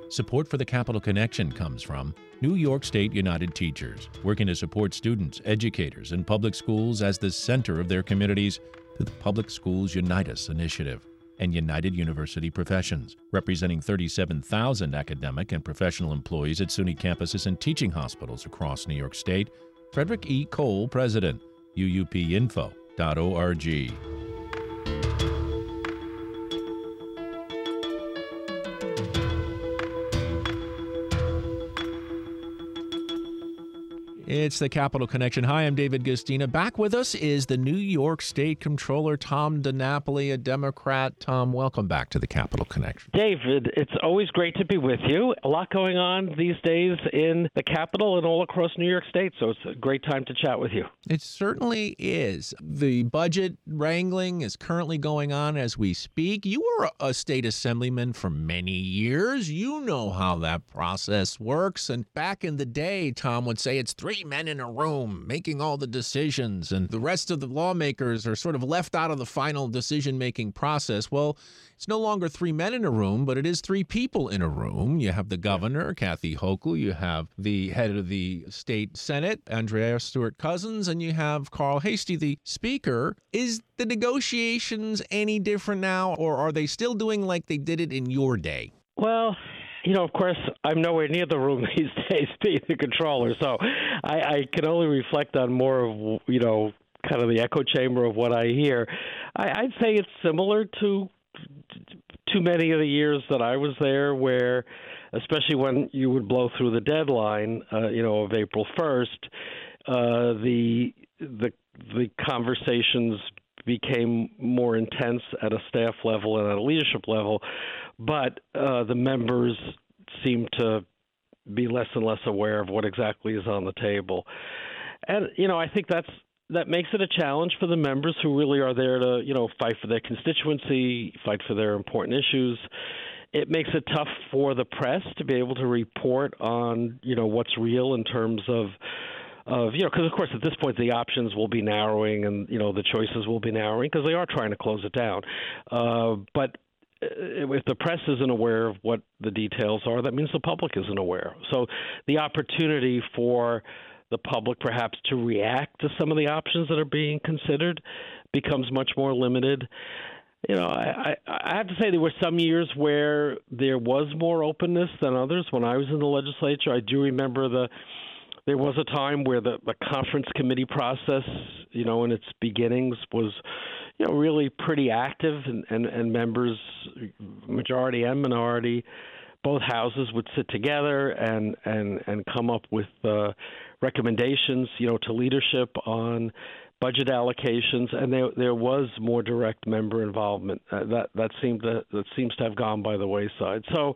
Support for the Capital Connection comes from New York State United Teachers, working to support students, educators, and public schools as the center of their communities through the Public Schools Unite Us initiative, and United University Professions, representing 37,000 academic and professional employees at SUNY campuses and teaching hospitals across New York State. Frederick E. Cole, President, uupinfo.org. It's the Capital Connection. Hi, I'm David Gustina. Back with us is the New York State Comptroller, Tom DiNapoli, a Democrat. Tom, welcome back to the Capital Connection. David, it's always great to be with you. A lot going on these days in the Capitol and all across New York State, so it's a great time to chat with you. It certainly is. The budget wrangling is currently going on as we speak. You were a state assemblyman for many years. You know how that process works. And back in the day, Tom would say it's three men in a room making all the decisions, and the rest of the lawmakers are sort of left out of the final decision-making process. Well, it's no longer three men in a room, but it is three people in a room. You have the governor, Kathy Hochul, you have the head of the state Senate, Andrea Stewart-Cousins, and you have Carl Heastie, the speaker. Is the negotiations any different now, or are they still doing like they did it in your day? Well, of course, I'm nowhere near the room these days being the controller, so I can only reflect on more of, kind of the echo chamber of what I hear. I'd say it's similar to many of the years that I was there, where, especially when you would blow through the deadline, of April 1st, the conversations became more intense at a staff level and at a leadership level, but the members seem to be less and less aware of what exactly is on the table. And, I think that makes it a challenge for the members who really are there to, fight for their constituency, fight for their important issues. It makes it tough for the press to be able to report on, what's real in terms of because, of course, at this point, the options will be narrowing and, the choices will be narrowing because they are trying to close it down. But if the press isn't aware of what the details are, that means the public isn't aware. So the opportunity for the public perhaps to react to some of the options that are being considered becomes much more limited. I have to say there were some years where there was more openness than others. When I was in the legislature, I do remember there was a time where the conference committee process, in its beginnings was, really pretty active, and members, majority and minority, both houses would sit together and come up with recommendations, to leadership on budget allocations, and there was more direct member involvement. That seems to have gone by the wayside. So,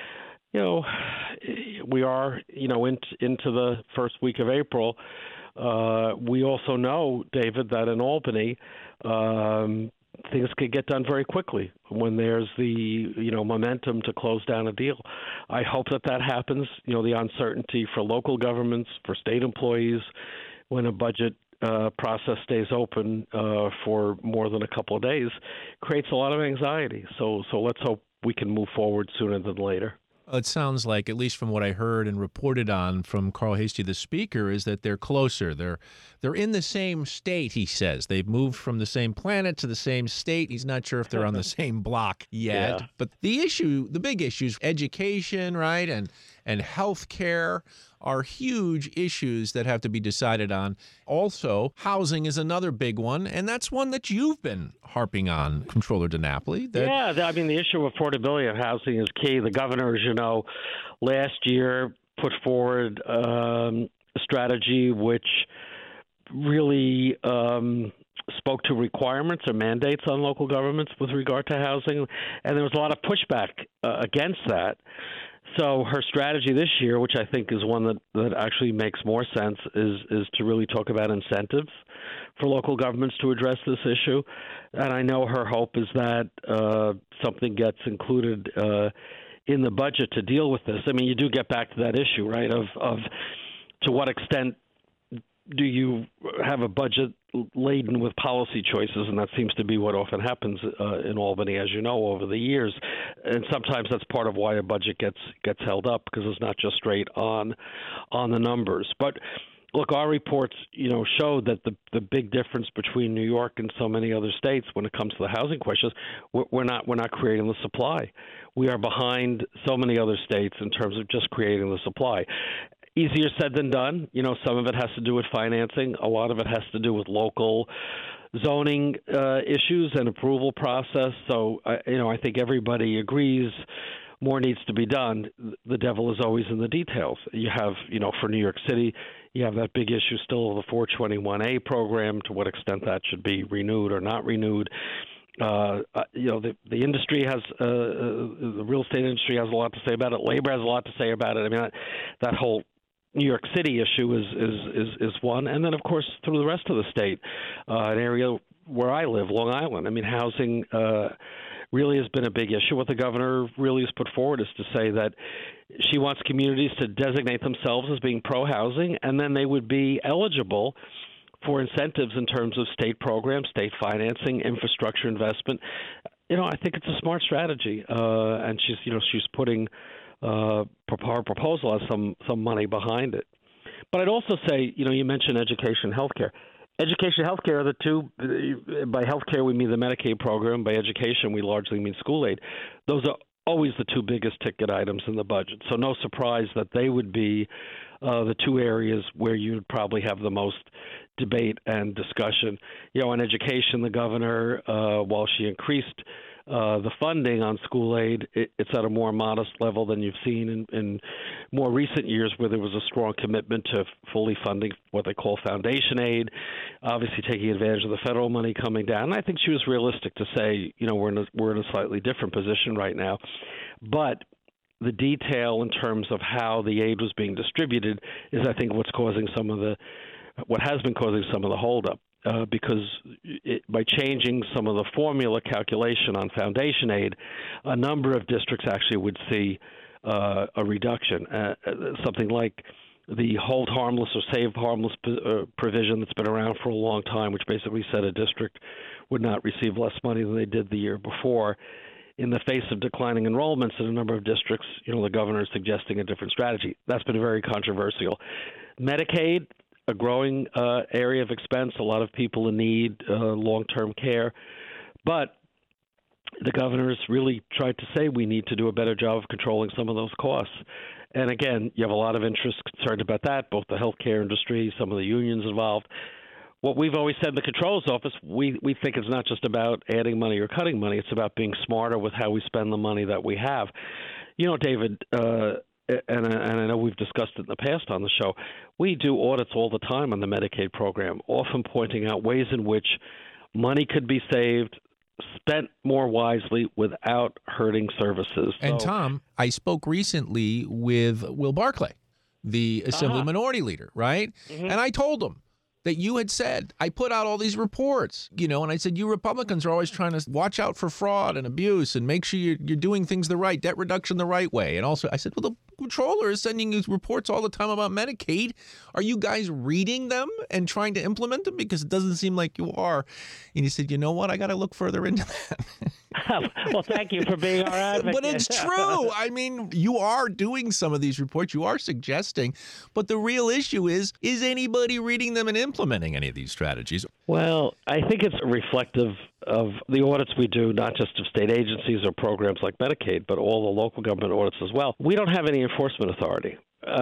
we are, into the first week of April. We also know, David, that in Albany, things could get done very quickly when there's the, momentum to close down a deal. I hope that happens. The uncertainty for local governments, for state employees, when a budget process stays open for more than a couple of days, creates a lot of anxiety. So let's hope we can move forward sooner than later. It sounds like, at least from what I heard and reported on from Carl Heastie, the speaker, is that they're closer. They're in the same state, he says. They've moved from the same planet to the same state. He's not sure if they're on the same block yet. Yeah. But the big issues, education, right, and health care are huge issues that have to be decided on. Also, housing is another big one, and that's one that you've been harping on, Comptroller DiNapoli. The issue of affordability of housing is key. The governor, as you know, last year put forward a strategy which really spoke to requirements or mandates on local governments with regard to housing, and there was a lot of pushback against that. So her strategy this year, which I think is one that actually makes more sense, is to really talk about incentives for local governments to address this issue. And I know her hope is that something gets included in the budget to deal with this. I mean, you do get back to that issue, right, of to what extent do you have a budget laden with policy choices? And that seems to be what often happens in Albany, as you know, over the years. And sometimes that's part of why a budget gets held up, because it's not just straight on the numbers. But look, our reports, show that the big difference between New York and so many other states when it comes to the housing questions, we're not creating the supply. We are behind so many other states in terms of just creating the supply. Easier said than done. Some of it has to do with financing. A lot of it has to do with local zoning issues and approval process. So, I think everybody agrees more needs to be done. The devil is always in the details. You have, for New York City, you have that big issue still of the 421A program, to what extent that should be renewed or not renewed. The industry has the real estate industry has a lot to say about it. Labor has a lot to say about it. I mean, that whole New York City issue is one, and then of course through the rest of the state, an area where I live, Long Island. I mean, housing really has been a big issue. What the governor really has put forward is to say that she wants communities to designate themselves as being pro-housing, and then they would be eligible for incentives in terms of state programs, state financing, infrastructure investment. I think it's a smart strategy, and she's putting her proposal has some money behind it. But I'd also say, you mentioned education and healthcare. Education and healthcare are the two. By healthcare, we mean the Medicaid program. By education, we largely mean school aid. Those are always the two biggest ticket items in the budget. So no surprise that they would be the two areas where you'd probably have the most debate and discussion. On education, the governor, while she increased the funding on school aid, it's at a more modest level than you've seen in more recent years, where there was a strong commitment to fully funding what they call foundation aid, obviously taking advantage of the federal money coming down. And I think she was realistic to say, we're in a slightly different position right now. But the detail in terms of how the aid was being distributed is, I think, what has been causing some of the holdup. Because by changing some of the formula calculation on foundation aid, a number of districts actually would see a reduction. Something like the hold harmless or save harmless provision that's been around for a long time, which basically said a district would not receive less money than they did the year before. In the face of declining enrollments in a number of districts, the governor is suggesting a different strategy. That's been very controversial. Medicaid, a growing area of expense, a lot of people in need, long-term care. But the governor's really tried to say we need to do a better job of controlling some of those costs. And again, you have a lot of interest concerned about that, both the healthcare industry, some of the unions involved. What we've always said in the Comptroller's office, we think it's not just about adding money or cutting money. It's about being smarter with how we spend the money that we have. David, and I know we've discussed it in the past on the show, we do audits all the time on the Medicaid program, often pointing out ways in which money could be saved, spent more wisely without hurting services. And Tom, I spoke recently with Will Barclay, the Assembly Minority Leader, right? Mm-hmm. And I told him that you had said, I put out all these reports, and I said, you Republicans are always trying to watch out for fraud and abuse and make sure you're doing things the right, debt reduction the right way. And also, I said, well, the Comptroller is sending you reports all the time about Medicaid. Are you guys reading them and trying to implement them? Because it doesn't seem like you are. And he said, you know what? I got to look further into that. Well, thank you for being our advocate. But it's true. I mean, you are doing some of these reports. You are suggesting. But the real issue is anybody reading them and implementing any of these strategies? Well, I think it's reflective of the audits we do, not just of state agencies or programs like Medicaid, but all the local government audits as well. We don't have any enforcement authority.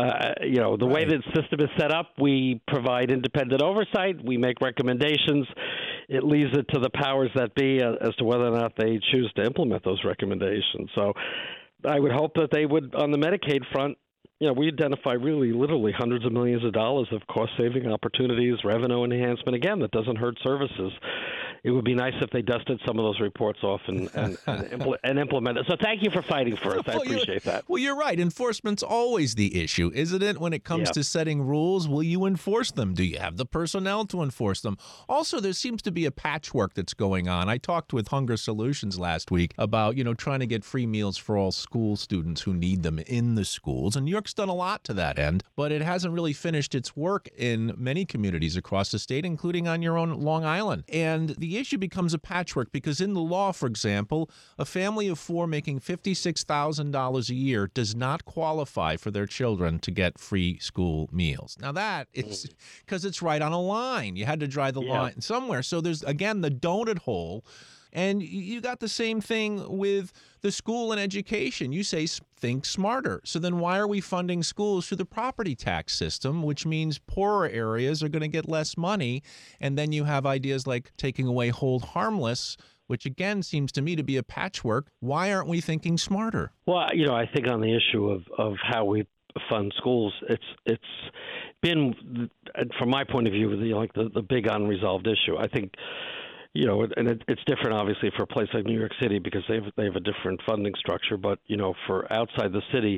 The way the system is set up, we provide independent oversight. We make recommendations. It leaves it to the powers that be as to whether or not they choose to implement those recommendations. So I would hope that they would, on the Medicaid front, we identify really literally hundreds of millions of dollars of cost-saving opportunities, revenue enhancement. Again, that doesn't hurt services. it would be nice if they dusted some of those reports off and implement it. So thank you for fighting for us. I appreciate that. Well, you're right. Enforcement's always the issue, isn't it? When it comes to setting rules, will you enforce them? Do you have the personnel to enforce them? Also, there seems to be a patchwork that's going on. I talked with Hunger Solutions last week about, trying to get free meals for all school students who need them in the schools. And New York's done a lot to that end, but it hasn't really finished its work in many communities across the state, including on your own Long Island. And the issue becomes a patchwork because in the law, for example, a family of four making $56,000 a year does not qualify for their children to get free school meals. Now that is because it's right on a line. You had to drive the line somewhere. So there's, again, the donut hole. And you got the same thing with the school and education. You say think smarter. So then why are we funding schools through the property tax system, which means poorer areas are going to get less money? And then you have ideas like taking away hold harmless, which again seems to me to be a patchwork. Why aren't we thinking smarter? Well, I think on the issue of how we fund schools, it's been, from my point of view, the big unresolved issue. I think, and it's different obviously for a place like New York City because they have a different funding structure. But for outside the city,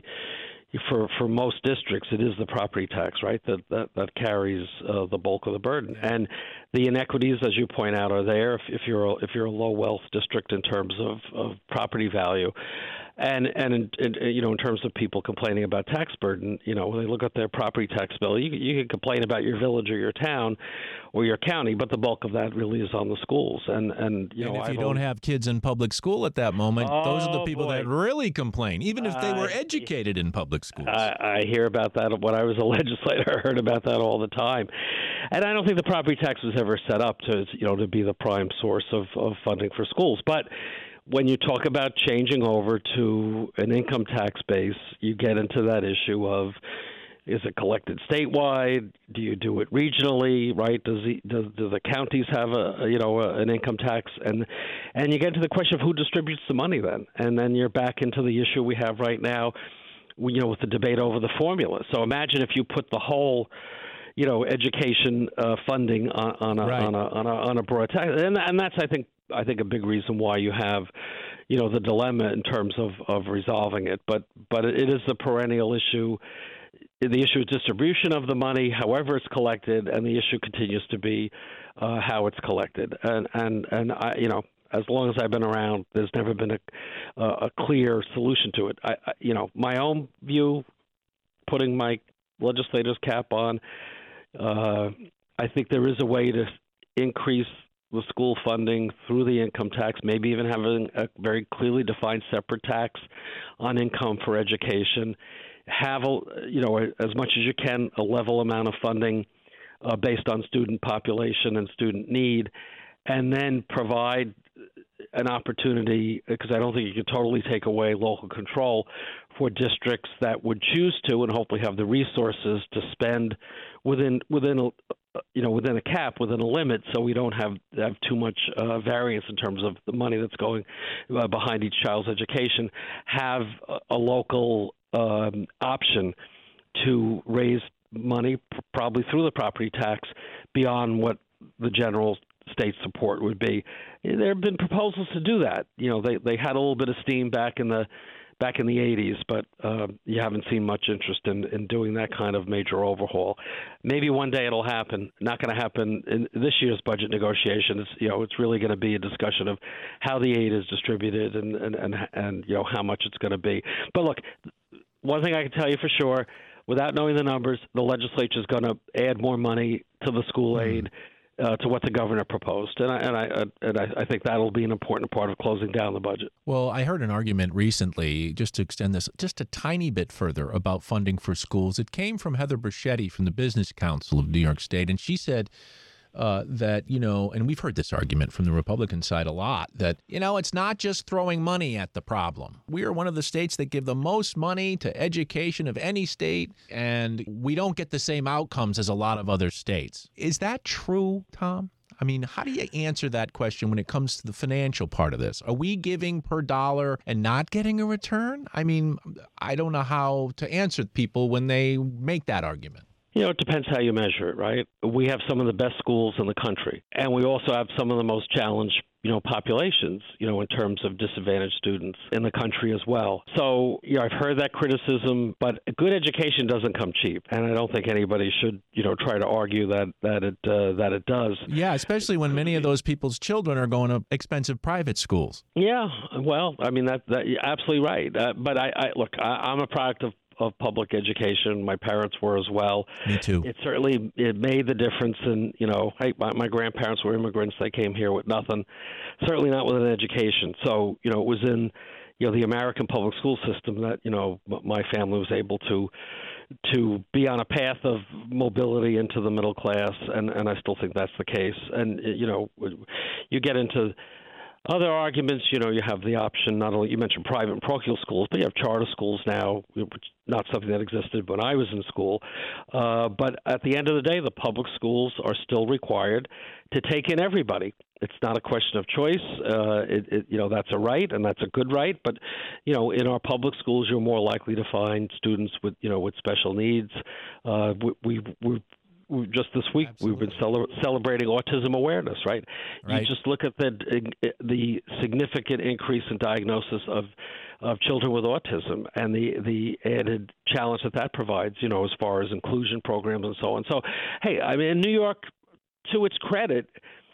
for most districts, it is the property tax, right, that carries the bulk of the burden. And the inequities, as you point out, are there if you're a low wealth district in terms of property value. And in terms of people complaining about tax burden, when they look at their property tax bill, you can complain about your village or your town or your county, but the bulk of that really is on the schools. And if you don't have kids in public school at that moment, those are the people that really complain, even if they were educated in public schools. I hear about that. When I was a legislator, I heard about that all the time. And I don't think the property tax was ever set up to be the prime source of funding for schools. But when you talk about changing over to an income tax base, you get into that issue of, is it collected statewide? Do you do it regionally? Right? Do the counties have an income tax? And you get into the question of who distributes the money then, and then you're back into the issue we have right now, with the debate over the formula. So imagine if you put the whole education funding on a broad tax, and that's I think a big reason why you have the dilemma in terms of resolving it. But it is the perennial issue. The issue is distribution of the money, however it's collected, and the issue continues to be how it's collected. And I, as long as I've been around, there's never been a clear solution to it. My own view, putting my legislator's cap on, I think there is a way to increase the school funding through the income tax, maybe even having a very clearly defined separate tax on income for education. Have as much as you can, a level amount of funding based on student population and student need, and then provide an opportunity, because I don't think you can totally take away local control, for districts that would choose to and hopefully have the resources to spend within a cap, within a limit, so we don't have too much variance in terms of the money that's going behind each child's education. Have a local option to raise money, probably through the property tax, beyond what the general state support would be. There have been proposals to do that. They had a little bit of steam back in the 80s, but you haven't seen much interest in doing that kind of major overhaul. Maybe one day it'll happen. Not going to happen in this year's budget negotiation. It's really going to be a discussion of how the aid is distributed and how much it's going to be. But look, one thing I can tell you for sure, without knowing the numbers, the legislature is going to add more money to the school aid to what the governor proposed, and I think that'll be an important part of closing down the budget. Well, I heard an argument recently, just to extend this just a tiny bit further, about funding for schools. It came from Heather Bruschetti from the Business Council of New York State, and she said that, and we've heard this argument from the Republican side a lot, that, it's not just throwing money at the problem. We are one of the states that give the most money to education of any state, and we don't get the same outcomes as a lot of other states. Is that true, Tom? I mean, how do you answer that question when it comes to the financial part of this? Are we giving per dollar and not getting a return? I mean, I don't know how to answer people when they make that argument. It depends how you measure it, right? We have some of the best schools in the country, and we also have some of the most challenged, populations, in terms of disadvantaged students in the country as well. So, I've heard that criticism, but good education doesn't come cheap, and I don't think anybody should, try to argue that it does. Yeah, especially when many of those people's children are going to expensive private schools. Yeah, well, I mean, that you're absolutely right. But I'm a product of public education. My parents were as well. Me too. It made the difference. And hey, my grandparents were immigrants. They came here with nothing. Certainly not with an education. So it was in the American public school system that my family was able to be on a path of mobility into the middle class, and I still think that's the case. And you get into other arguments, you have the option, not only, you mentioned private and parochial schools, but you have charter schools now, which not something that existed when I was in school. But at the end of the day, the public schools are still required to take in everybody. It's not a question of choice. That's a right, and that's a good right. But, in our public schools, you're more likely to find students with special needs. Just this week, Absolutely. We've been celebrating Autism Awareness, right? You just look at the significant increase in diagnosis of children with autism and the added challenge that provides, as far as inclusion programs and so on. So, hey, I mean, New York, to its credit,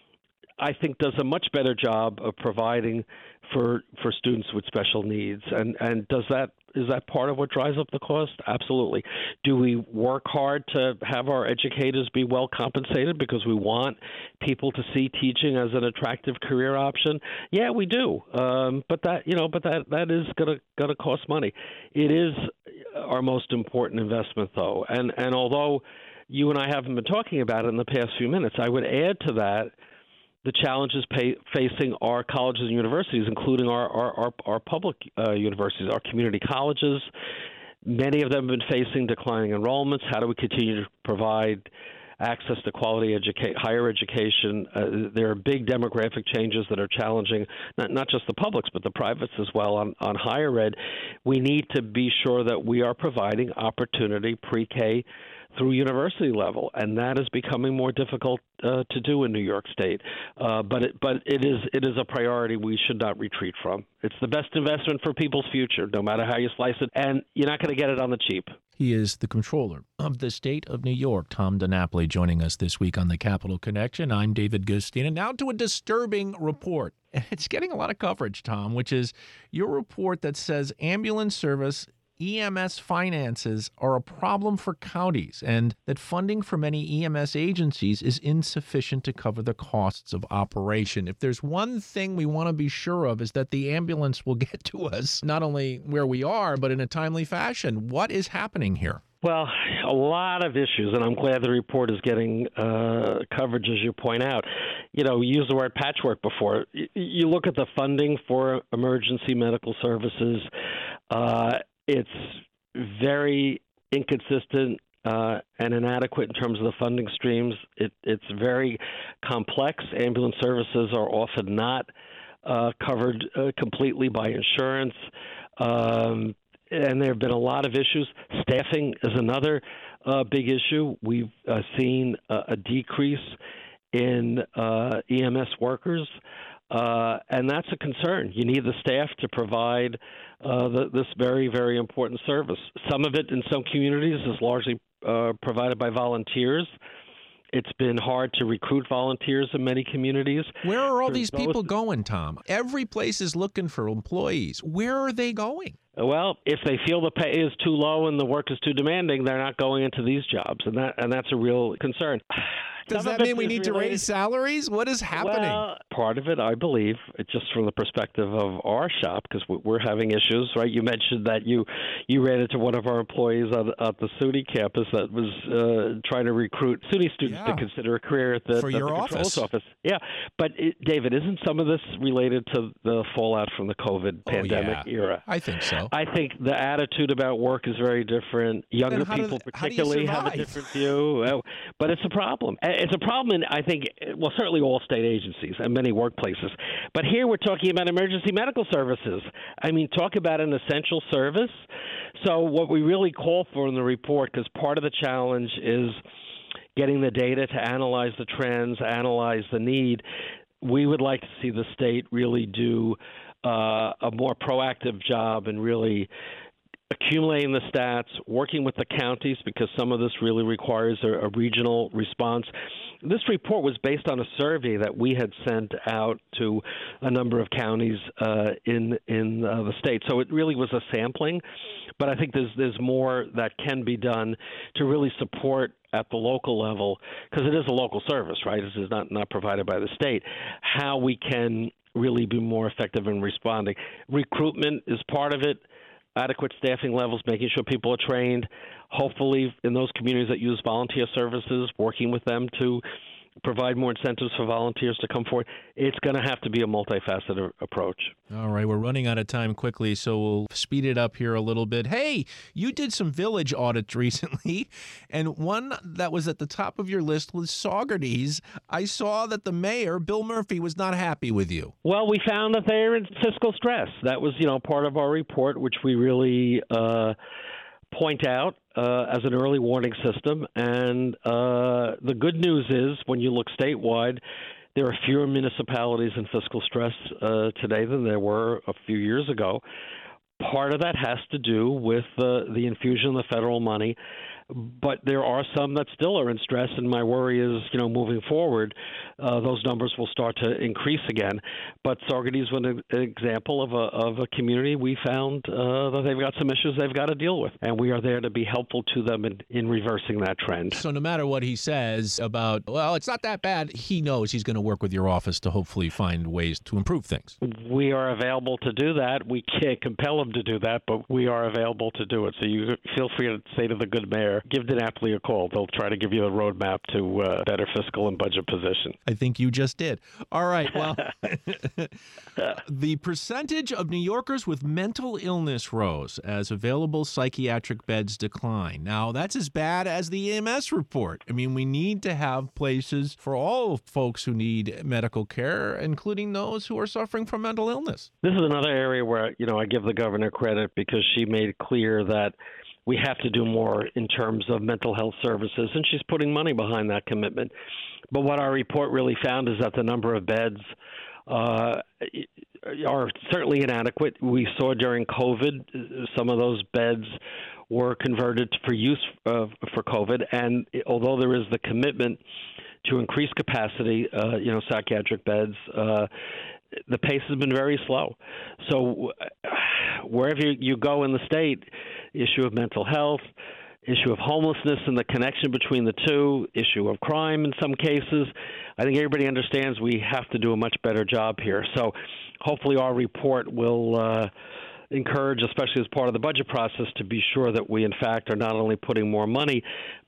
I think does a much better job of providing for students with special needs. And is that part of what drives up the cost? Absolutely. Do we work hard to have our educators be well compensated because we want people to see teaching as an attractive career option? Yeah, we do. But that is gonna cost money. It is our most important investment, though. And although you and I haven't been talking about it in the past few minutes, I would add to that the challenges facing our colleges and universities, including our public universities, our community colleges. Many of them have been facing declining enrollments. How do we continue to provide access to quality higher education? There are big demographic changes that are challenging not just the publics, but the privates as well on higher ed. We need to be sure that we are providing opportunity pre-K through university level, and that is becoming more difficult to do in New York State. But it is a priority we should not retreat from. It's the best investment for people's future, no matter how you slice it, and you're not going to get it on the cheap. He is the controller of the state of New York, Tom DiNapoli, joining us this week on the Capital Connection. I'm David Gustin, and now to a disturbing report. It's getting a lot of coverage, Tom, which is your report that says ambulance service EMS finances are a problem for counties and that funding for many EMS agencies is insufficient to cover the costs of operation. If there's one thing we want to be sure of is that the ambulance will get to us not only where we are, but in a timely fashion. What is happening here? Well, a lot of issues, and I'm glad the report is getting coverage, as you point out. You used the word patchwork before. You look at the funding for emergency medical services, it's very inconsistent and inadequate in terms of the funding streams. It's very complex. Ambulance services are often not covered completely by insurance. And there have been a lot of issues. Staffing is another big issue. We've seen a decrease in EMS workers, and that's a concern. You need the staff to provide this very, very important service. Some of it in some communities is largely provided by volunteers. It's been hard to recruit volunteers in many communities. Where are all these people going, Tom? Every place is looking for employees. Where are they going? Well, if they feel the pay is too low and the work is too demanding, they're not going into these jobs, and that's a real concern. Does that mean we need to raise salaries? What is happening? Well, part of it, I believe, just from the perspective of our shop, because we're having issues, right? You mentioned that you ran into one of our employees at the SUNY campus that was trying to recruit SUNY students to consider a career at the controls office. Yeah, but David, isn't some of this related to the fallout from the COVID pandemic era? I think so. I think the attitude about work is very different. Younger people particularly have a different view, but it's a problem. It's a problem in, I think, well, certainly all state agencies and many workplaces. But here we're talking about emergency medical services. I mean, talk about an essential service. So what we really call for in the report, because part of the challenge is getting the data to analyze the trends, analyze the need, we would like to see the state really do a more proactive job and really accumulating the stats, working with the counties, because some of this really requires a regional response. This report was based on a survey that we had sent out to a number of counties in the state. So it really was a sampling, but I think there's more that can be done to really support at the local level, because it is a local service, right? This is not provided by the state, how we can really be more effective in responding. Recruitment is part of it. Adequate staffing levels, making sure people are trained, hopefully in those communities that use volunteer services, working with them to provide more incentives for volunteers to come forward. It's going to have to be a multifaceted approach. All right, we're running out of time quickly, so we'll speed it up here a little bit. Hey, you did some village audits recently, and one that was at the top of your list was Saugerties. I saw that the mayor, Bill Murphy, was not happy with you. Well, we found that they're in fiscal stress. That was, part of our report, which we really point out as an early warning system. And the good news is, when you look statewide, there are fewer municipalities in fiscal stress today than there were a few years ago. Part of that has to do with the infusion of the federal money, but there are some that still are in stress, and my worry is, moving forward, those numbers will start to increase again. But Saugerties was an example of a community we found that they've got some issues they've got to deal with, and we are there to be helpful to them in reversing that trend. So no matter what he says about, well, it's not that bad, he knows he's going to work with your office to hopefully find ways to improve things. We are available to do that. We can't compel him to do that, but we are available to do it. So you feel free to say to the good mayor, give DiNapoli a call. They'll try to give you a roadmap to better fiscal and budget position. I think you just did. All right. Well, the percentage of New Yorkers with mental illness rose as available psychiatric beds decline. Now, that's as bad as the EMS report. I mean, we need to have places for all folks who need medical care, including those who are suffering from mental illness. This is another area where, I give the governor credit, because she made clear that we have to do more in terms of mental health services, and she's putting money behind that commitment. But what our report really found is that the number of beds are certainly inadequate. We saw during COVID some of those beds were converted for use for COVID, and although there is the commitment to increase capacity, psychiatric beds, the pace has been very slow. So wherever you go in the state, issue of mental health, issue of homelessness and the connection between the two, issue of crime in some cases, I think everybody understands we have to do a much better job here. So hopefully our report will encourage, especially as part of the budget process, to be sure that we, in fact, are not only putting more money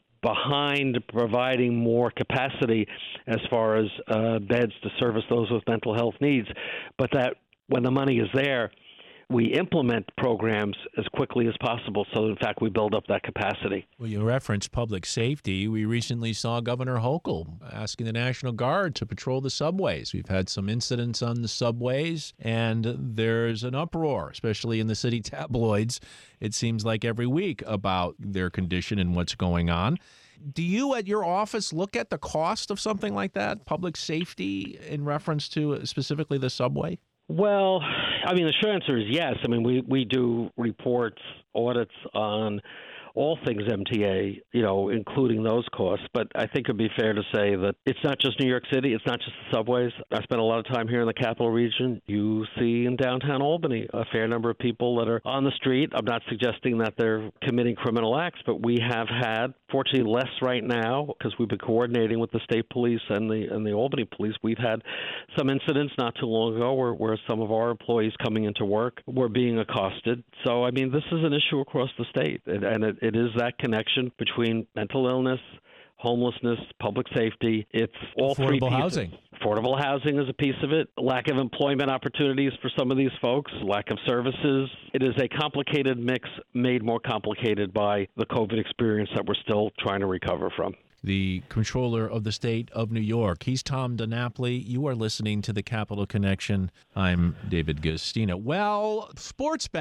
behind providing more capacity as far as beds to service those with mental health needs, but that when the money is there, we implement programs as quickly as possible so, in fact, we build up that capacity. Well, you referenced public safety. We recently saw Governor Hochul asking the National Guard to patrol the subways. We've had some incidents on the subways, and there's an uproar, especially in the city tabloids, it seems like every week, about their condition and what's going on. Do you at your office look at the cost of something like that, public safety, in reference to specifically the subway? Well, the short answer is yes. We do reports, audits on all things MTA, including those costs. But I think it'd be fair to say that it's not just New York City. It's not just the subways. I spent a lot of time here in the Capital Region. You see in downtown Albany a fair number of people that are on the street. I'm not suggesting that they're committing criminal acts, but we have had, fortunately, less right now because we've been coordinating with the state police and the Albany police. We've had some incidents not too long ago where some of our employees coming into work were being accosted. So, this is an issue across the state, and it is that connection between mental illness, homelessness, public safety. It's all three pieces. Affordable housing. Affordable housing is a piece of it. Lack of employment opportunities for some of these folks. Lack of services. It is a complicated mix made more complicated by the COVID experience that we're still trying to recover from. The Comptroller of the State of New York. He's Tom DiNapoli. You are listening to the Capital Connection. I'm David Guistina. Well, sports betting.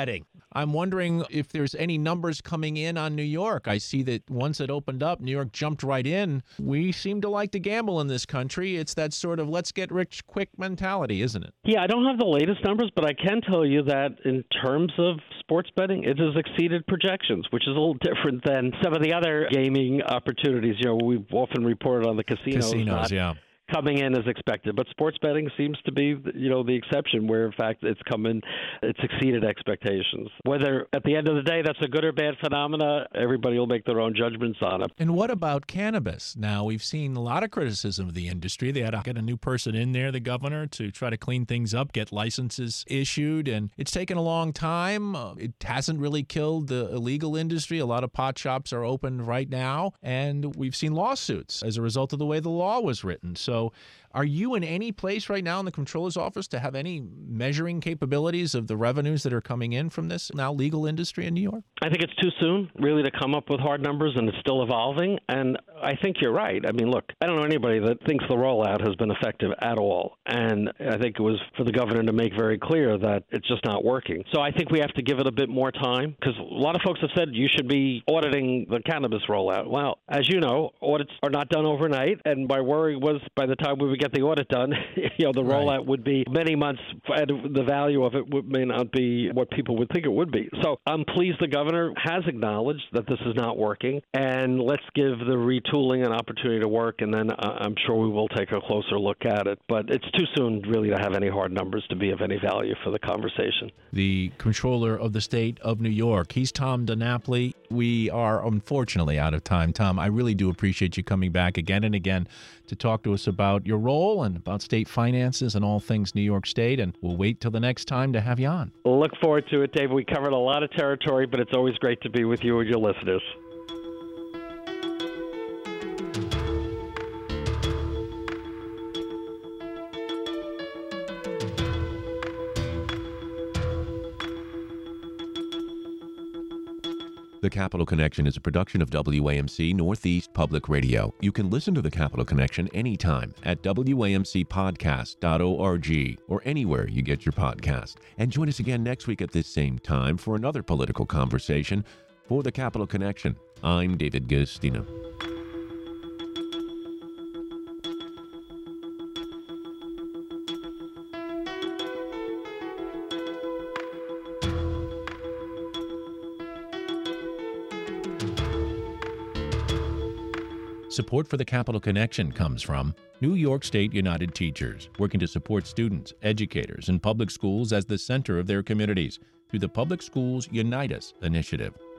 I'm wondering if there's any numbers coming in on New York. I see that once it opened up, New York jumped right in. We seem to like to gamble in this country. It's that sort of let's get rich quick mentality, isn't it? Yeah, I don't have the latest numbers, but I can tell you that in terms of sports betting, it has exceeded projections, which is a little different than some of the other gaming opportunities. We've often reported on the casinos yeah, coming in as expected, but sports betting seems to be, the exception where, in fact, it's exceeded expectations. Whether at the end of the day that's a good or bad phenomena, everybody will make their own judgments on it. And what about cannabis? Now, we've seen a lot of criticism of the industry. They had to get a new person in there, the governor, to try to clean things up, get licenses issued, and it's taken a long time. It hasn't really killed the illegal industry. A lot of pot shops are open right now, and we've seen lawsuits as a result of the way the law was written. So are you in any place right now in the comptroller's office to have any measuring capabilities of the revenues that are coming in from this now legal industry in New York? I think it's too soon, really, to come up with hard numbers, and it's still evolving. And I think you're right. I mean, look, I don't know anybody that thinks the rollout has been effective at all. And I think it was for the governor to make very clear that it's just not working. So I think we have to give it a bit more time, because a lot of folks have said you should be auditing the cannabis rollout. Well, as you know, audits are not done overnight. And my worry was by the time we would get the audit done, the rollout would be many months, and the value of it may not be what people would think it would be. So I'm pleased the governor has acknowledged that this is not working, and let's give the retooling an opportunity to work, and then I'm sure we will take a closer look at it. But it's too soon, really, to have any hard numbers to be of any value for the conversation. The comptroller of the state of New York, he's Tom DiNapoli. We are unfortunately out of time. Tom, I really do appreciate you coming back again and again to talk to us about your role and about state finances and all things New York State, and we'll wait till the next time to have you on. Look forward to it, Dave. We covered a lot of territory, but it's always great to be with you and your listeners. The Capital Connection is a production of WAMC Northeast Public Radio. You can listen to The Capital Connection anytime at WAMCpodcast.org or anywhere you get your podcast. And join us again next week at this same time for another political conversation. For The Capital Connection, I'm David Guastino. Support for the Capital Connection comes from New York State United Teachers, working to support students, educators, and public schools as the center of their communities through the Public Schools Unite Us initiative.